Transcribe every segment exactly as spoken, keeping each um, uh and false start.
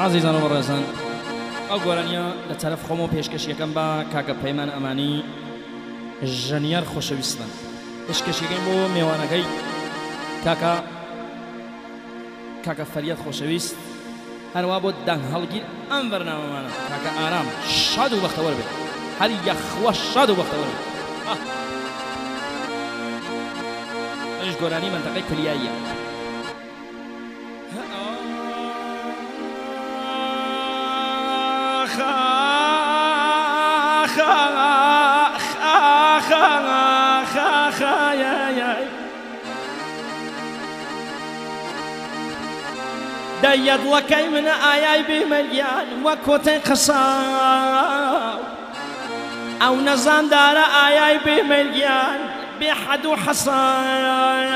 عزیزان و بەڕێزان، ئەو گۆرانیە لە تەرەف خۆمەوە پێشکەشیەکەم بە کاکە پەیمان ئەمانی ژەنیار خۆشەویستن. پێشکەشیەکەی بۆ میوانەکەی کاکە کاکە فەریاد خۆشەویست، هەروە بۆ دەنگ هەڵگیر ئەم بەرنامەمانە کاکە ئارام شاد و بەختەوەر بێت، هەر یەخوە شاد و بەختەوەر بێت. ئەش گۆرانی منتەقەی کلیاییە. دەیەدڵەکەی منە ئایای بێمەریان وە کۆتەی قەساو، ئەو نەزاندارە ئایای بێمەریان بێ حەد و حەساو.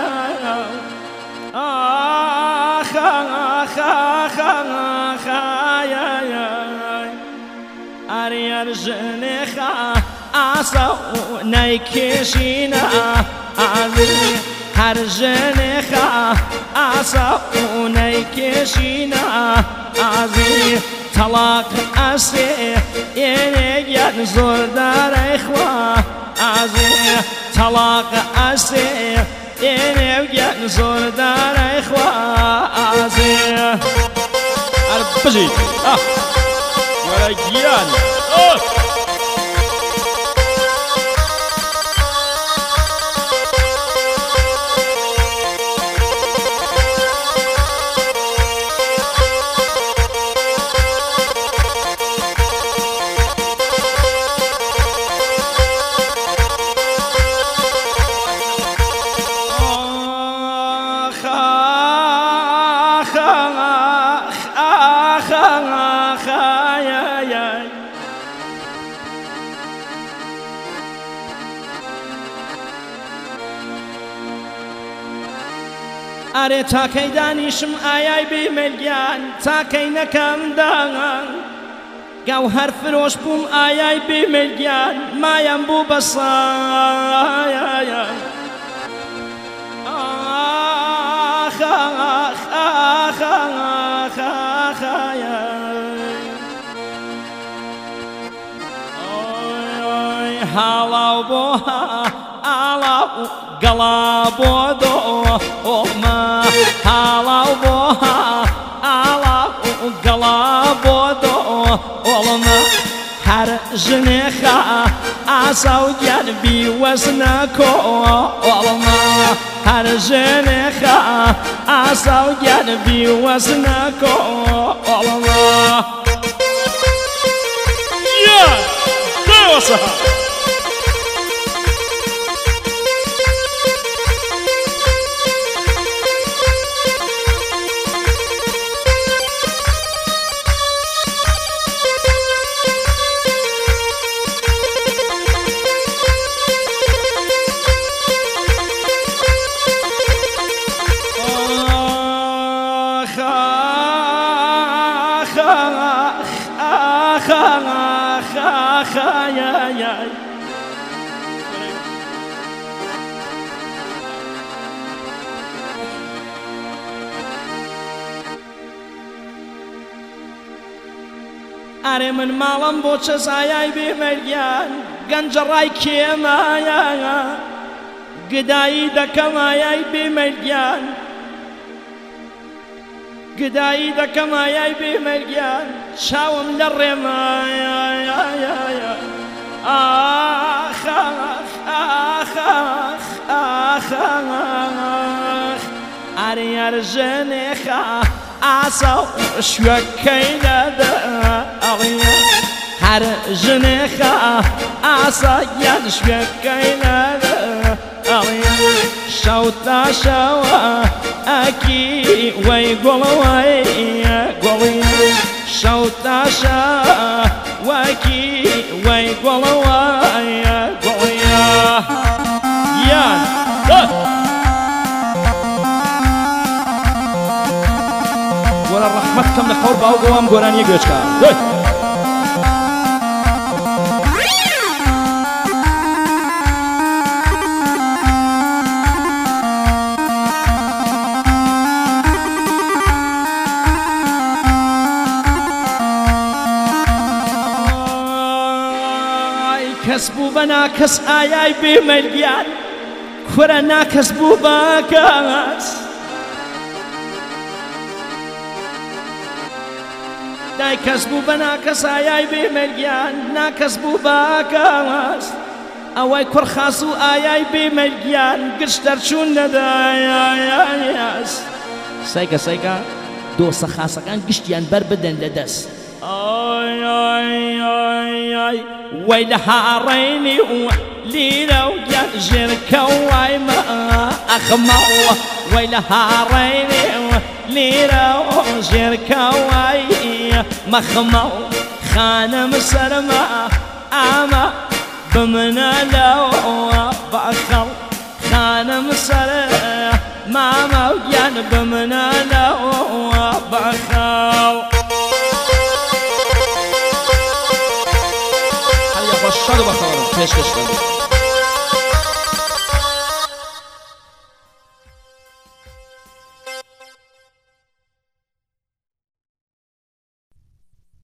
ئەریەر ژنێخە ئاسە و نەیکێشینە ئازی، هەر ژنێخە ئاسە و نەیکێشینە ئازی، تەڵاق ئەسێ ئێنێگیان زۆر دارەیخوا ئازی، تەڵاق ئەسێ ئێنێگیان زۆر دارەیخوا ئازی. هەر بژیت وەرە گیان ئارێ تاکەی دانیشم ئایای بێمەریان تاکەی نەکەم داغان، گاو هەر فرۆش بووم ئایای بێمەریان مایم بوو بەسایە. ئاخ ئاخ ئاخ ئاخ ئاخایە ئۆی هاڵاو بۆ ئاڵاو گەڵا بۆ دۆمە، هاڵاو بۆ ئاڵاو گەڵا بۆ دۆڵمە، هەر ژنێخە ئاسا و گیان بیوەزنە کۆڵمە، هەر ژنێخە ئاسا و گیان بیوەزنە کۆڵمە. ئارێ من ماڵم بۆ چەسایای بێمەریان گەنجە ڕای کێمایە، گدایی دەکەم ئایای بێمەریان، گدایی دەکەم ئایای بێمەریان، چاوم لە ڕێمایە. ئاخ ئاخ ئاخ ئارێ یار ژنێخە ئاسە و شوێکەی لەدە ئەڵیە، هەر ژنێخە ئاسە یان شوێکەی لەدە ئەڵیە، شەو تا شەوە ئەکی وەی گوڵەوەی گوڵیە، شەو تا شەوەکی وەی گوڵەوەی گوڵیە. یان وەرە ڕەحمەت کەم لە قەور باو بۆوام گۆرانیە گوێچکە. کەس بوو بە ناکەس ئایای بێمەلگیان کورە ناکەس بوو بە کەس دای کەس بوو بە ناکەس ئایای بێمەلگیان ناکەس بوو بە کەس ئەوەی کوڕ خاس و ئایای بێمەلگیان گشت دەرچوون نەدایاس سایکە سایکە دۆسە خاسەکان گشتیان بەر بدەن لە دەست وەی لە هاڕێنی لیرە و ژێرکە وای ئەخمەوە وەی لە هاڕێنی لیرە و ژێرکە وای مەخمە و خانم سەرمە ئامە بمنە لەوە بەخەڵ خانم سەرە مامە و گیان بمنە لەوە بەخەڵ شاد و بخارم پیشکش کنید